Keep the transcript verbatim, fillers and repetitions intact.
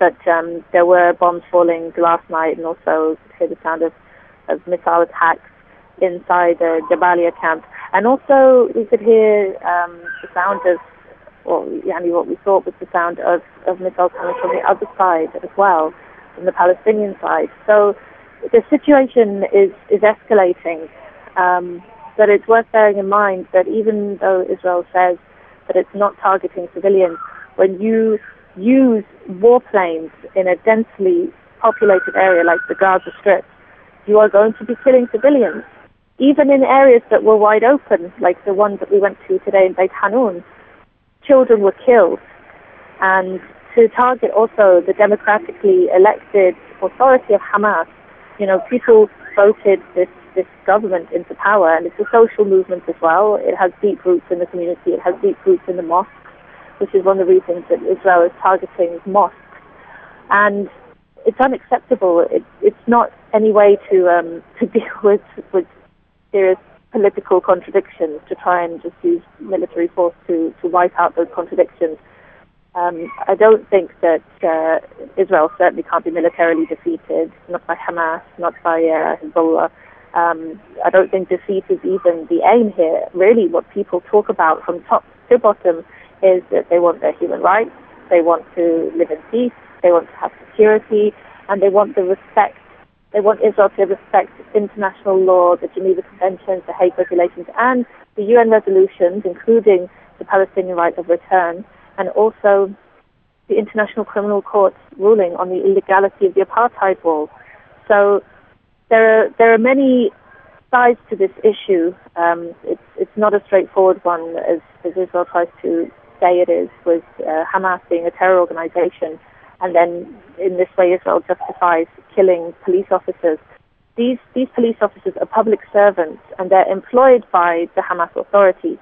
But um, there were bombs falling last night, and also hear the sound of, of missile attacks inside the Jabalia camp. And also we could hear um, the sound of, well, yani what we thought was the sound of, of missiles coming from the other side as well, from the Palestinian side. So the situation is, is escalating. Um, but it's worth bearing in mind that even though Israel says that it's not targeting civilians, when you use warplanes in a densely populated area like the Gaza Strip, you are going to be killing civilians. Even in areas that were wide open, like the ones that we went to today in Beit Hanun, children were killed. And to target also the democratically elected authority of Hamas, you know, people voted this, this government into power, and it's a social movement as well. It has deep roots in the community. It has deep roots in the mosques, which is one of the reasons that Israel is targeting mosques. And it's unacceptable. It, it's not any way to um, to deal with, with serious political contradictions, to try and just use military force to, to wipe out those contradictions. Um, I don't think that uh, Israel certainly can't be militarily defeated, not by Hamas, not by uh, Hezbollah. Um, I don't think defeat is even the aim here. Really, what people talk about from top to bottom is that they want their human rights, they want to live in peace, they want to have security, and they want the respect. They want Israel to respect international law, the Geneva Conventions, the Hague Regulations, and the U N resolutions, including the Palestinian right of return, and also the International Criminal Court's ruling on the illegality of the apartheid wall. So there are there are many sides to this issue. Um, it's it's not a straightforward one, as, as Israel tries to say it is, with uh, Hamas being a terror organization, and then in this way Israel justifies killing police officers. These these police officers are public servants, and they're employed by the Hamas authorities.